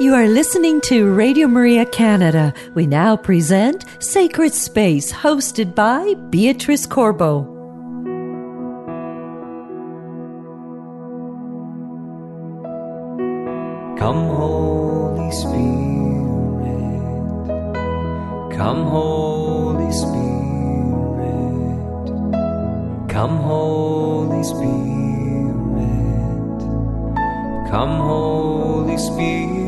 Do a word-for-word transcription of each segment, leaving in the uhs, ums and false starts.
You are listening to Radio Maria Canada. We now present Sacred Space, hosted by Beatrice Corbo. Come, Holy Spirit. Come, Holy Spirit. Come, Holy Spirit. Come, Holy Spirit.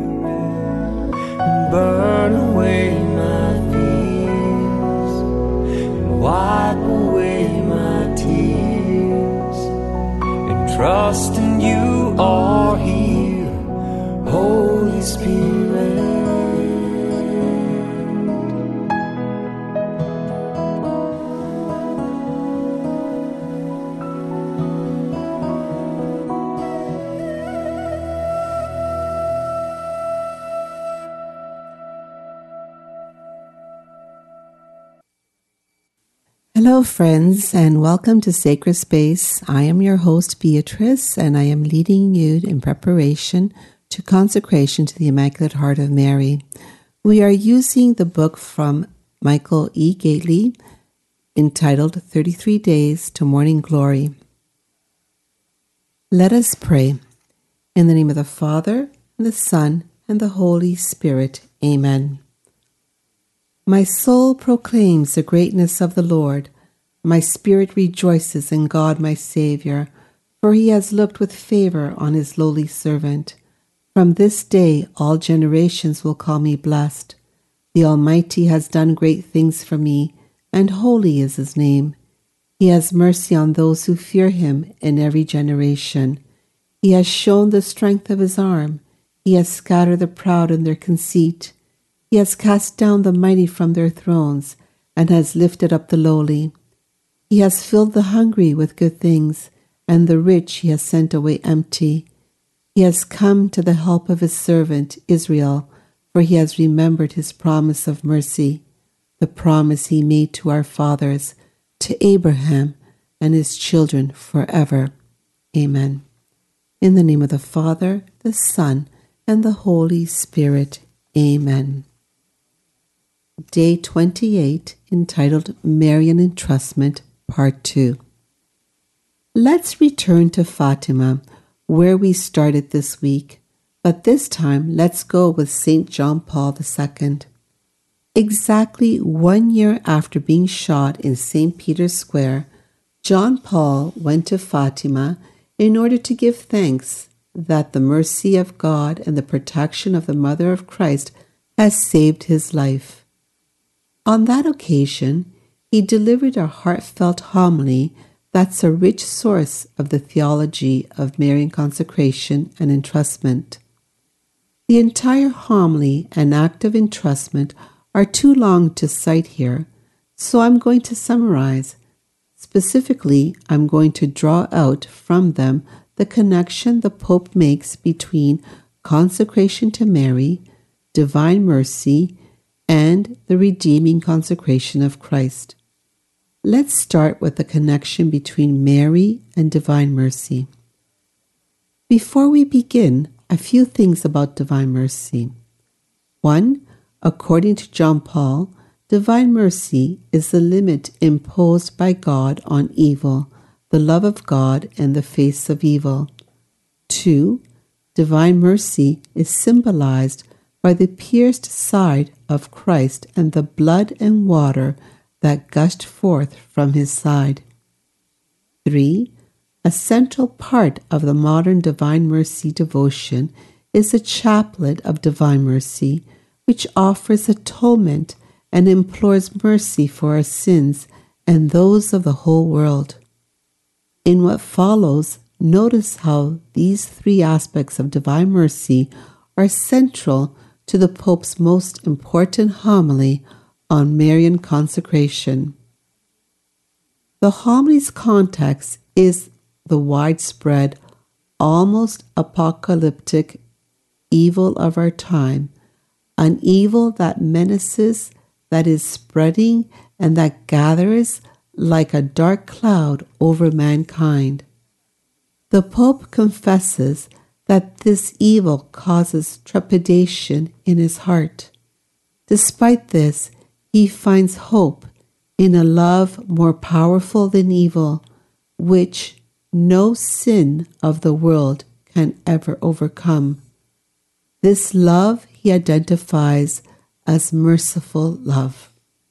Burn away my fears and wipe away my tears, and trust in you are here, Holy Spirit. Hello, friends, and welcome to Sacred Space. I am your host, Beatrice, and I am leading you in preparation to consecration to the Immaculate Heart of Mary. We are using the book from Michael E. Gately entitled thirty-three days to Morning Glory. Let us pray. In the name of the Father, and the Son, and the Holy Spirit. Amen. My soul proclaims the greatness of the Lord. My spirit rejoices in God my Saviour, for he has looked with favour on his lowly servant. From this day all generations will call me blessed. The Almighty has done great things for me, and holy is his name. He has mercy on those who fear him in every generation. He has shown the strength of his arm. He has scattered the proud in their conceit. He has cast down the mighty from their thrones, and has lifted up the lowly. He has filled the hungry with good things, and the rich he has sent away empty. He has come to the help of his servant Israel, for he has remembered his promise of mercy, the promise he made to our fathers, to Abraham and his children forever. Amen. In the name of the Father, the Son, and the Holy Spirit. Amen. Day twenty-eight, entitled Marian Entrustment, Part two. Let's return to Fatima, where we started this week, but this time let's go with Saint John Paul the Second. Exactly one year after being shot in Saint Peter's Square, John Paul went to Fatima in order to give thanks that the mercy of God and the protection of the Mother of Christ has saved his life. On that occasion, he delivered a heartfelt homily that's a rich source of the theology of Marian consecration and entrustment. The entire homily and act of entrustment are too long to cite here, so I'm going to summarize. Specifically, I'm going to draw out from them the connection the Pope makes between consecration to Mary, divine mercy, and the redeeming consecration of Christ. Let's start with the connection between Mary and divine mercy. Before we begin, a few things about divine mercy. One, according to John Paul, divine mercy is the limit imposed by God on evil, the love of God and the face of evil. Two, divine mercy is symbolized by the pierced side of Christ and the blood and water that gushed forth from his side. Three, a central part of the modern Divine Mercy devotion is the Chaplet of Divine Mercy, which offers atonement and implores mercy for our sins and those of the whole world. In what follows, notice how these three aspects of Divine Mercy are central to the Pope's most important homily on Marian consecration. The homily's context is the widespread, almost apocalyptic evil of our time, an evil that menaces, that is spreading, and that gathers like a dark cloud over mankind. The Pope confesses that this evil causes trepidation in his heart. Despite this, he finds hope in a love more powerful than evil, which no sin of the world can ever overcome. This love he identifies as merciful love.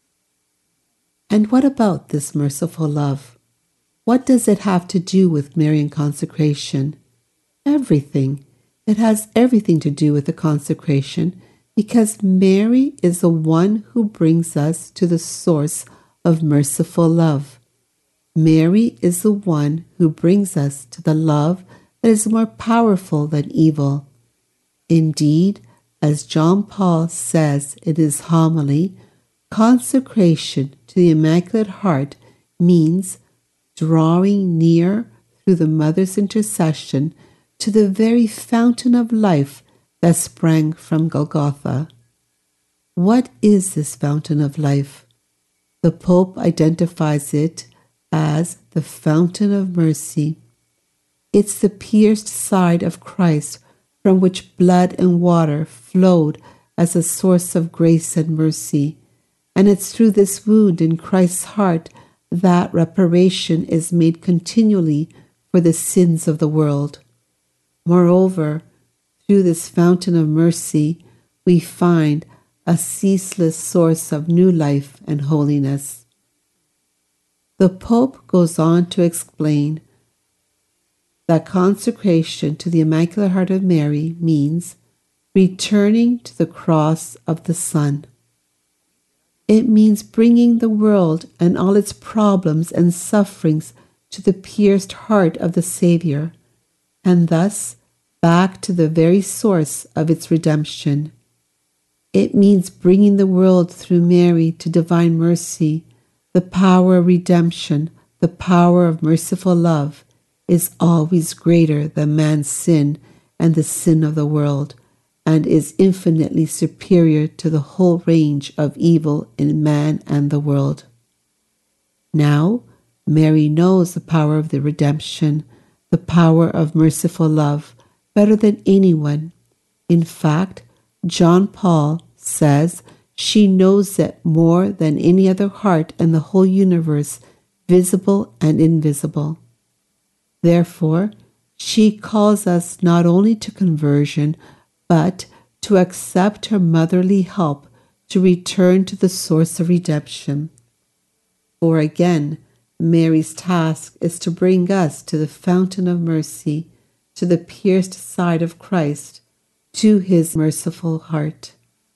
And what about this merciful love? What does it have to do with Marian consecration? Everything. It has everything to do with the consecration, because Mary is the one who brings us to the source of merciful love. Mary is the one who brings us to the love that is more powerful than evil. Indeed, as John Paul says in his homily, consecration to the Immaculate Heart means drawing near through the Mother's intercession to the very fountain of life that sprang from Golgotha. What is this fountain of life? The Pope identifies it as the fountain of mercy. It's the pierced side of Christ from which blood and water flowed as a source of grace and mercy. And it's through this wound in Christ's heart that reparation is made continually for the sins of the world. Moreover, through this fountain of mercy, we find a ceaseless source of new life and holiness. The Pope goes on to explain that consecration to the Immaculate Heart of Mary means returning to the cross of the Son. It means bringing the world and all its problems and sufferings to the pierced heart of the Savior, and thus back to the very source of its redemption. It means bringing the world through Mary to divine mercy. The power of redemption, the power of merciful love, is always greater than man's sin and the sin of the world, and is infinitely superior to the whole range of evil in man and the world. Now, Mary knows the power of the redemption, the power of merciful love, better than anyone. In fact, John Paul says she knows it more than any other heart in the whole universe, visible and invisible. Therefore, she calls us not only to conversion, but to accept her motherly help to return to the source of redemption. For again, Mary's task is to bring us to the fountain of mercy, to the pierced side of Christ, to his merciful heart.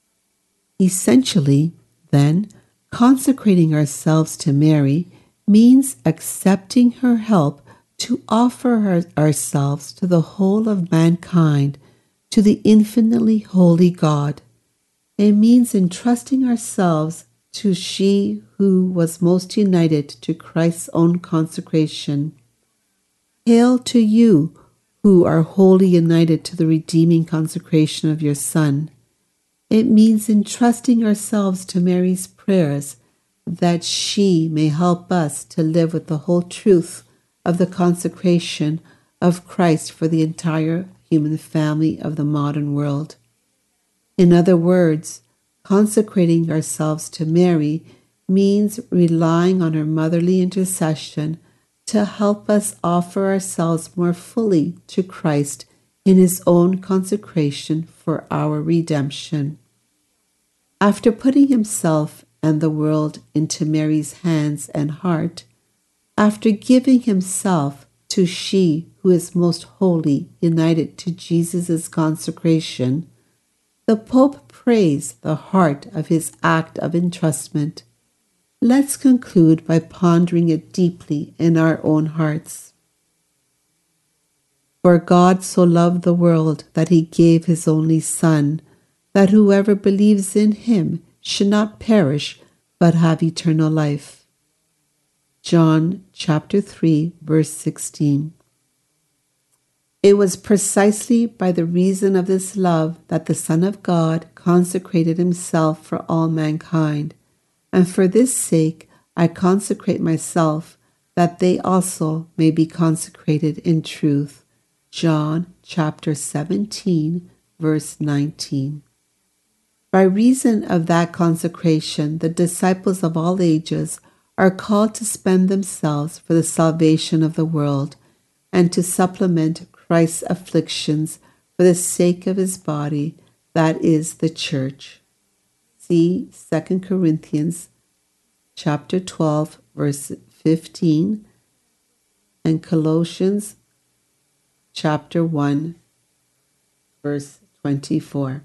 Essentially, then, consecrating ourselves to Mary means accepting her help to offer her, ourselves to the whole of mankind, to the infinitely holy God. It means entrusting ourselves to she who was most united to Christ's own consecration. Hail to you who are wholly united to the redeeming consecration of your Son. It means entrusting ourselves to Mary's prayers, that she may help us to live with the whole truth of the consecration of Christ for the entire human family of the modern world. In other words, consecrating ourselves to Mary means relying on her motherly intercession to help us offer ourselves more fully to Christ in his own consecration for our redemption. After putting himself and the world into Mary's hands and heart, after giving himself to she who is most holy, united to Jesus' consecration, the Pope prays the heart of his act of entrustment. Let's conclude by pondering it deeply in our own hearts. For God so loved the world that he gave his only Son, that whoever believes in him should not perish, but have eternal life. John chapter three, verse sixteen. It was precisely by the reason of this love that the Son of God consecrated himself for all mankind, and for this sake I consecrate myself, that they also may be consecrated in truth. John chapter seventeen, verse nineteen. By reason of that consecration, the disciples of all ages are called to spend themselves for the salvation of the world and to supplement Christ's afflictions for the sake of his body, that is the church. See Second Corinthians chapter twelve, verse fifteen, and Colossians chapter one, verse twenty-four.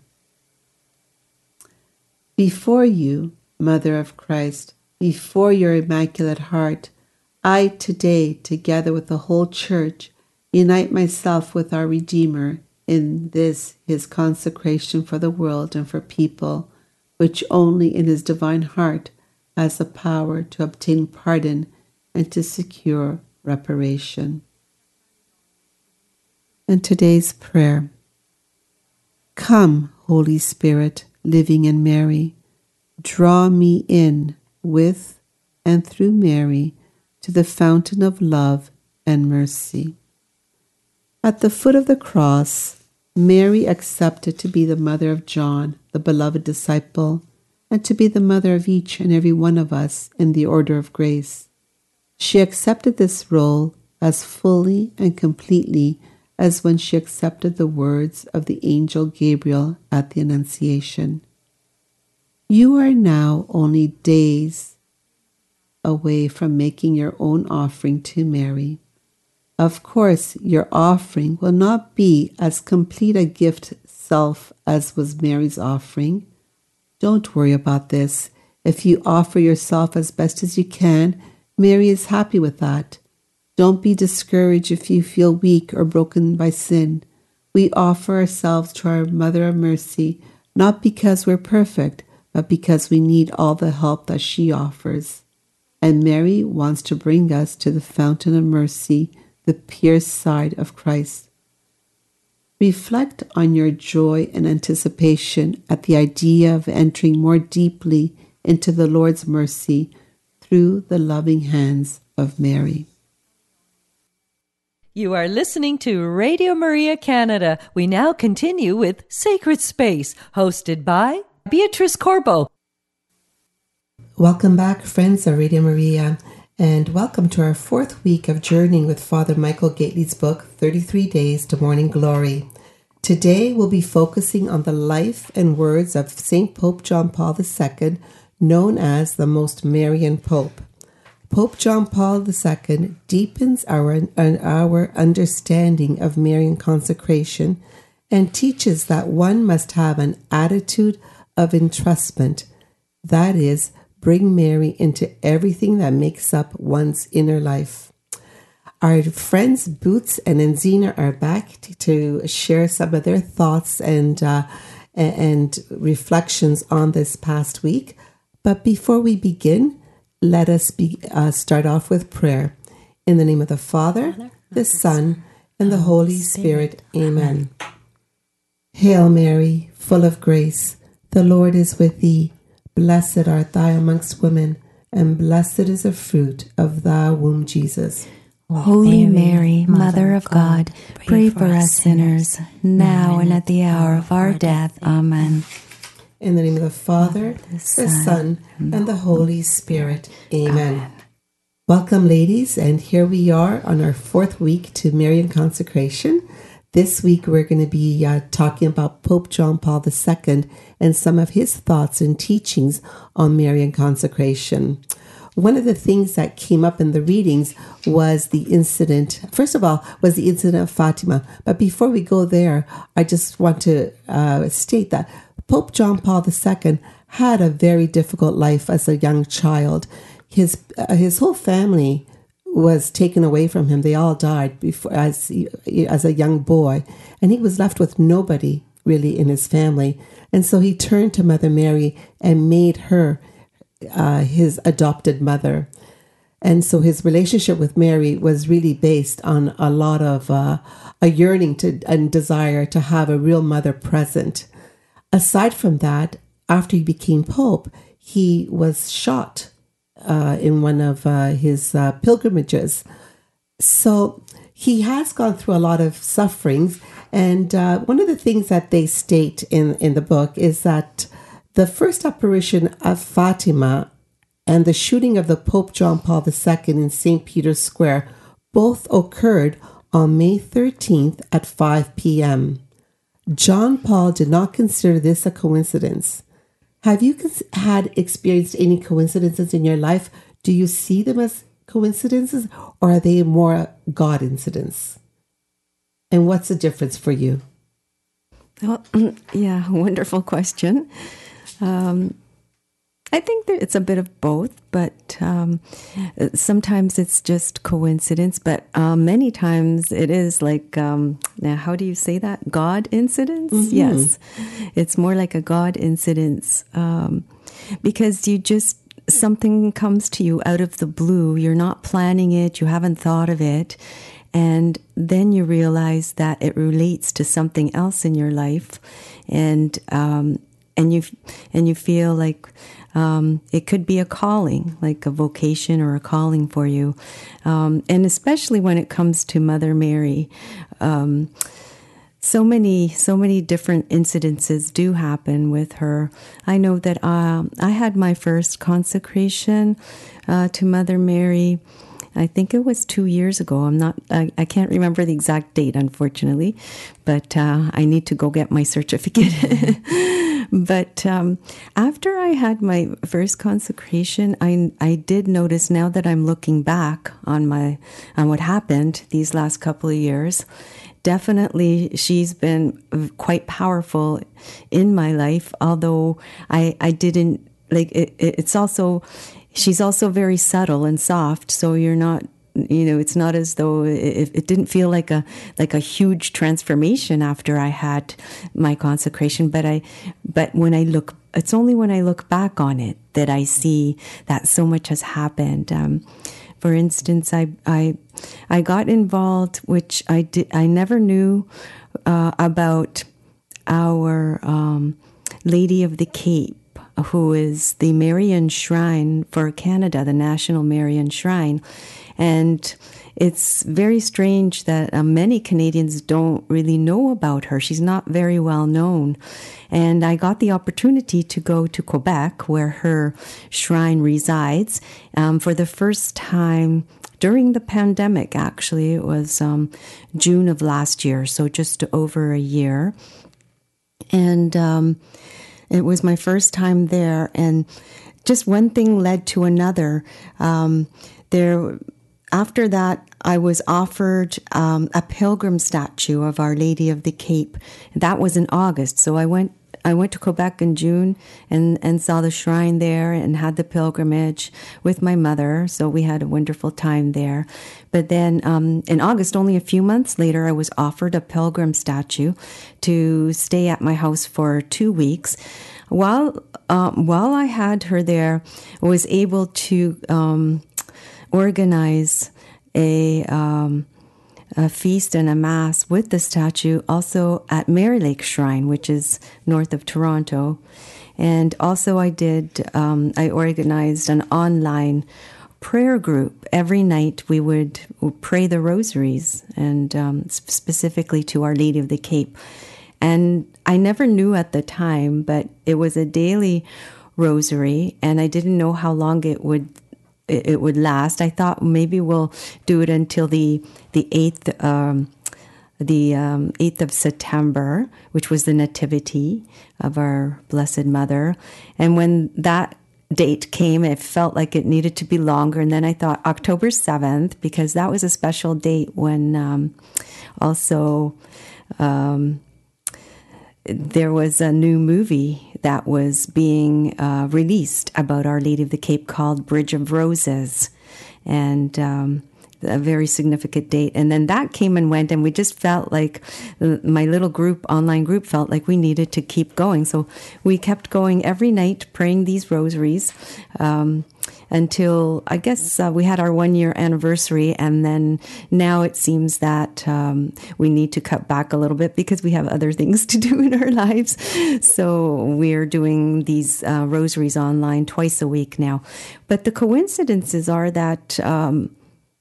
Before you, Mother of Christ, before your Immaculate Heart, I today, together with the whole Church, unite myself with our Redeemer in this his consecration for the world and for people, which only in his divine heart has the power to obtain pardon and to secure reparation. And today's prayer. Come, Holy Spirit, living in Mary, draw me in with and through Mary to the fountain of love and mercy. At the foot of the cross, Mary accepted to be the mother of John, the beloved disciple, and to be the mother of each and every one of us in the order of grace. She accepted this role as fully and completely as when she accepted the words of the angel Gabriel at the Annunciation. You are now only days away from making your own offering to Mary. Of course, your offering will not be as complete a gift self as was Mary's offering. Don't worry about this. If you offer yourself as best as you can, Mary is happy with that. Don't be discouraged if you feel weak or broken by sin. We offer ourselves to our Mother of Mercy, not because we're perfect, but because we need all the help that she offers. And Mary wants to bring us to the fountain of mercy, the pierced side of Christ. Reflect on your joy and anticipation at the idea of entering more deeply into the Lord's mercy through the loving hands of Mary. You are listening to Radio Maria Canada. We now continue with Sacred Space, hosted by Beatrice Corbo. Welcome back, friends of Radio Maria, and welcome to our fourth week of journeying with Father Michael Gately's book, thirty-three Days to Morning Glory. Today we'll be focusing on the life and words of Saint Pope John Paul the Second, known as the Most Marian Pope. Pope John Paul the Second deepens our, our understanding of Marian consecration and teaches that one must have an attitude of entrustment, that is, bring Mary into everything that makes up one's inner life. Our friends Boots and Enzina are back to, to share some of their thoughts and uh, and reflections on this past week. But before we begin, let us be, uh, start off with prayer. In the name of the Father, Father the Son, and the Holy Spirit. Spirit. Amen. Hail Mary, full of grace, the Lord is with thee. Blessed art thou amongst women, and blessed is the fruit of thy womb, Jesus. Holy Mary, Mother of God, pray for us sinners, now and at the hour of our death. Amen. In the name of the Father, the Son, the Son and the Holy Spirit. Amen. Amen. Welcome, ladies, and here we are on our fourth week to Marian consecration. This week we're going to be uh, talking about Pope John Paul the Second and some of his thoughts and teachings on Marian consecration. One of the things that came up in the readings was the incident, first of all, was the incident of Fatima. But before we go there, I just want to uh, state that Pope John Paul the Second had a very difficult life as a young child. His uh, his whole family was taken away from him. They all died before as as a young boy, and he was left with nobody really in his family. And so he turned to Mother Mary and made her uh, his adopted mother. And so his relationship with Mary was really based on a lot of uh, a yearning to and desire to have a real mother present. Aside from that, after he became pope, he was shot uh, in one of uh, his uh, pilgrimages. So he has gone through a lot of sufferings. And uh, one of the things that they state in, in the book is that the first apparition of Fatima and the shooting of the Pope John Paul the Second in Saint Peter's Square both occurred on May thirteenth at five p.m. John Paul did not consider this a coincidence. Have you had experienced any coincidences in your life? Do you see them as coincidences, or are they more God incidents? And what's the difference for you? Well, yeah, wonderful question. Um, I think that it's a bit of both, but um, sometimes it's just coincidence. But uh, many times it is like, um, now how do you say that? God incidents? Mm-hmm. Yes, it's more like a God incidence um, because you just, something comes to you out of the blue. You're not planning it. You haven't thought of it. And then you realize that it relates to something else in your life. And um, and you and you feel like um, it could be a calling, like a vocation or a calling for you. Um, and especially when it comes to Mother Mary, um, so many, so many different incidences do happen with her. I know that uh, I had my first consecration uh, to Mother Mary. I think it was two years ago. I'm not, I, I can't remember the exact date, unfortunately, but uh, I need to go get my certificate. But um, after I had my first consecration, I I did notice, now that I'm looking back on my on what happened these last couple of years, definitely she's been quite powerful in my life. Although I I didn't like it, it's also. She's also very subtle and soft, so you're not, you know, it's not as though it, it didn't feel like a like a huge transformation after I had my consecration. But I, but when I look, it's only when I look back on it that I see that so much has happened. Um, for instance, I I I got involved, which I did I never knew uh, about our um, Lady of the Cape, who is the Marian Shrine for Canada, the National Marian Shrine. And it's very strange that uh, many Canadians don't really know about her. She's not very well known. And I got the opportunity to go to Quebec, where her shrine resides, um, for the first time during the pandemic, actually. It was um, June of last year, so just over a year. And um it was my first time there, and just one thing led to another. Um, there, after that, I was offered um, a pilgrim statue of Our Lady of the Cape. That was in August, so I went. I went to Quebec in June and, and saw the shrine there and had the pilgrimage with my mother. So we had a wonderful time there. But then um, in August, only a few months later, I was offered a pilgrim statue to stay at my house for two weeks. While um, while I had her there, I was able to um, organize a... Um, a feast and a mass with the statue also at Mary Lake Shrine, which is north of Toronto. And also I did, um, I organized an online prayer group. Every night we would pray the rosaries, and um, specifically to Our Lady of the Cape. And I never knew at the time, but it was a daily rosary, and I didn't know how long it would it would last. I thought maybe we'll do it until the the eighth um, the um, eighth of September, which was the Nativity of our Blessed Mother. And when that date came, it felt like it needed to be longer. And then I thought October seventh, because that was a special date when um, also um, there was a new movie that was being uh, released about Our Lady of the Cape called Bridge of Roses, and um, a very significant date. And then that came and went, and we just felt like my little group, online group, felt like we needed to keep going. So we kept going every night, praying these rosaries um, until, I guess, uh, we had our one-year anniversary. And then now it seems that um, we need to cut back a little bit because we have other things to do in our lives. So we're doing these uh, rosaries online twice a week now. But the coincidences are that um,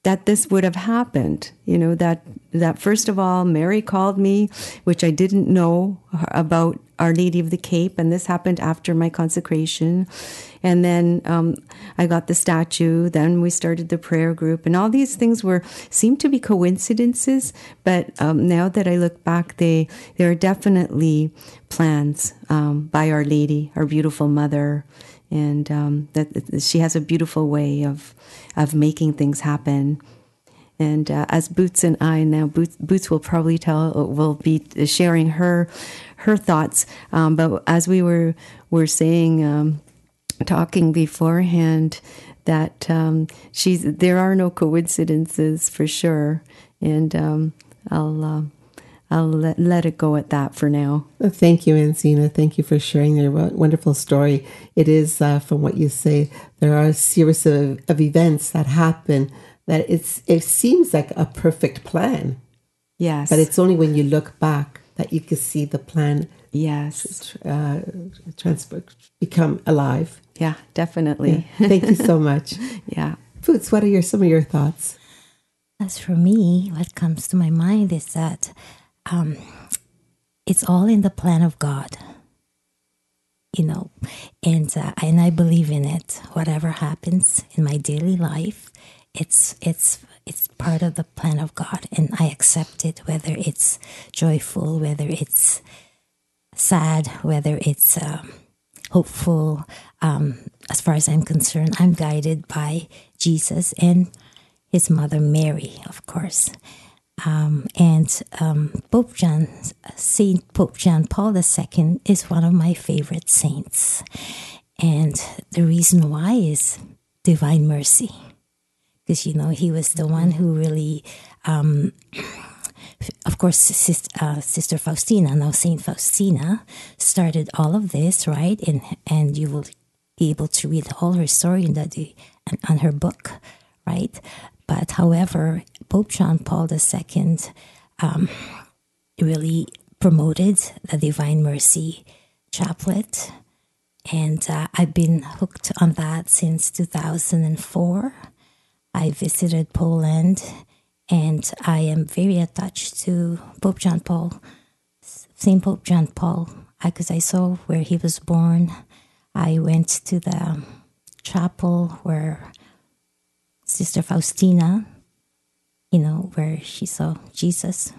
that this would have happened. You know, that, that first of all, Mary called me, which I didn't know about Our Lady of the Cape. And this happened after my consecration. And then um, I got the statue. Then we started the prayer group. And all these things were seemed to be coincidences. But um, now that I look back, they, they are definitely plans um, by Our Lady, our beautiful mother. And um, that she has a beautiful way of of making things happen. And uh, as Boots and I now, Boots, Boots will probably tell, will be sharing her her thoughts. Um, but as we were were saying, um, talking beforehand, that um, she's there are no coincidences for sure. And um, I'll. Uh, I'll let, let it go at that for now. Thank you, Anzina. Thank you for sharing your wonderful story. It is, uh, from what you say, there are a series of, of events that happen that it's it seems like a perfect plan. Yes. But it's only when you look back that you can see the plan yes. uh, transfer, become alive. Yeah, definitely. Yeah. Thank you so much. Yeah. Boots, what are your some of your thoughts? As for me, what comes to my mind is that Um, it's all in the plan of God, you know, and uh, and I believe in it. Whatever happens in my daily life, it's it's it's part of the plan of God, and I accept it. Whether it's joyful, whether it's sad, whether it's uh, hopeful. Um, as far as I'm concerned, I'm guided by Jesus and His mother Mary, of course. Um, and um, Pope John, Saint Pope John Paul the Second is one of my favorite saints. And the reason why is divine mercy. Because, you know, he was the one who really, um, of course, sis, uh, Sister Faustina, now Saint Faustina, started all of this, right? And and you will be able to read all her story in the, on her book, right? But however, Pope John Paul the Second um, really promoted the Divine Mercy Chaplet. And uh, I've been hooked on that since two thousand four. I visited Poland, and I am very attached to Pope John Paul, Saint Pope John Paul, because I, I saw where he was born. I went to the chapel where Sister Faustina, you know, where she saw Jesus.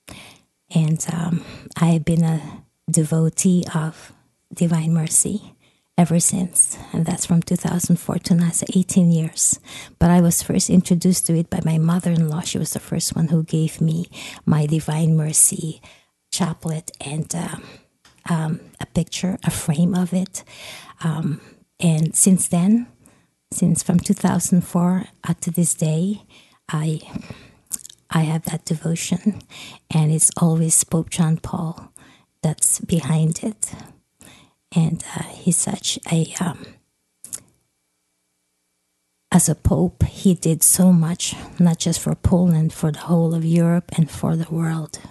And um, I've been a devotee of Divine Mercy ever since. And that's from two thousand four to now, so eighteen years. But I was first introduced to it by my mother-in-law. She was the first one who gave me my Divine Mercy chaplet and um, um, a picture, a frame of it. Um, and since then, Since from two thousand four up to this day, I I have that devotion, and it's always Pope John Paul that's behind it. And uh, he's such a, um, as a pope, he did so much, not just for Poland, for the whole of Europe and for the world.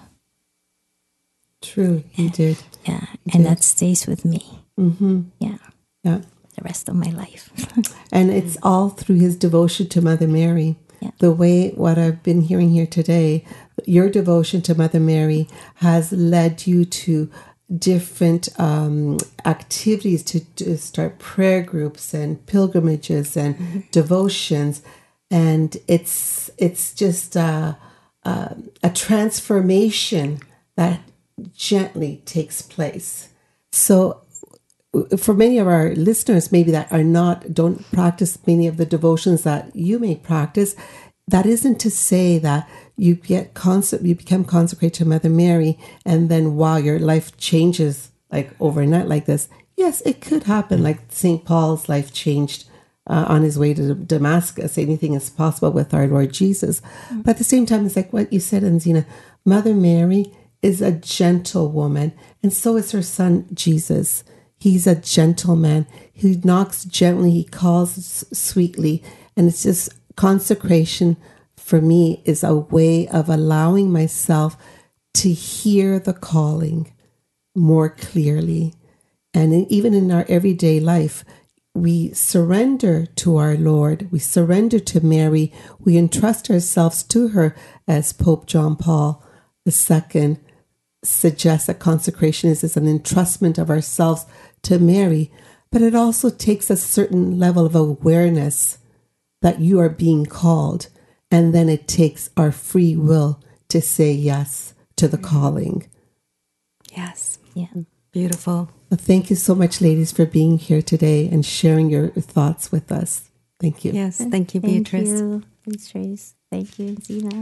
True, he did. Yeah, he and did. that stays with me. Mm-hmm. Yeah. Yeah. The rest of my life. And it's all through his devotion to Mother Mary. Yeah. The way, what I've been hearing here today, your devotion to Mother Mary has led you to different um, activities to, to start prayer groups and pilgrimages and mm-hmm. devotions. And it's it's just a, a, a transformation that gently takes place. So for many of our listeners, maybe that are not, don't practice many of the devotions that you may practice, that isn't to say that you get consec- you become consecrated to Mother Mary and then wow, your life changes like overnight like this. Yes, it could happen. Like Saint Paul's life changed uh, on his way to Damascus. Anything is possible with our Lord Jesus. Mm-hmm. But at the same time, it's like what you said, Anzina, Mother Mary is a gentle woman, and so is her son Jesus. He's a gentleman. He knocks gently. He calls sweetly. And it's just consecration for me is a way of allowing myself to hear the calling more clearly. And even in our everyday life, we surrender to our Lord, we surrender to Mary, we entrust ourselves to her, as Pope John Paul the Second suggests that consecration is, is an entrustment of ourselves to Mary, but it also takes a certain level of awareness that you are being called, and then it takes our free will to say yes to the calling. Yes. Yeah. Beautiful. Well, thank you so much, ladies, for being here today and sharing your thoughts with us. Thank you. Yes. Thank you, Beatrice. Thank you, Beatrice. Thank you, Zina.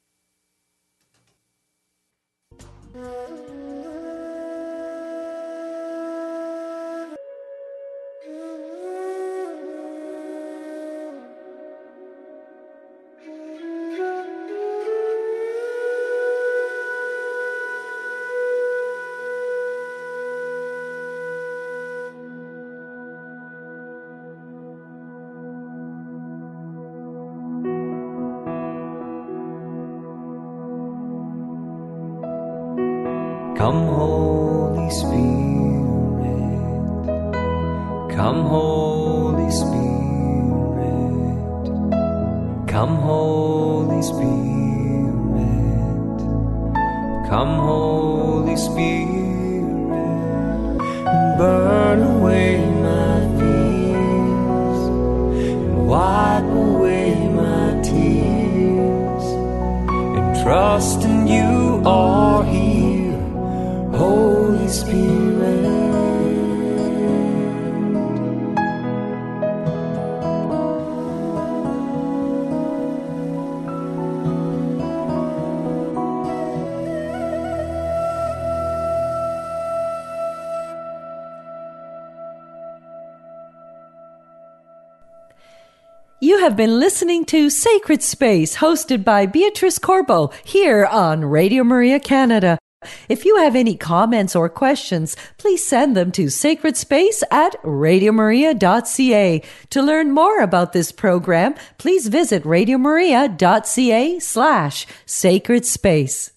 Come, Holy Spirit, come, Holy Spirit, come, Holy Spirit, come, Holy Spirit, and burn away my fears, and wipe away my tears, and trust in you are here. Holy Spirit, You have been listening to Sacred Space, hosted by Beatrice Corbo, here on Radio Maria Canada. If you have any comments or questions, please send them to sacredspace at radiomaria.ca. To learn more about this program, please visit radiomaria.ca slash sacred space.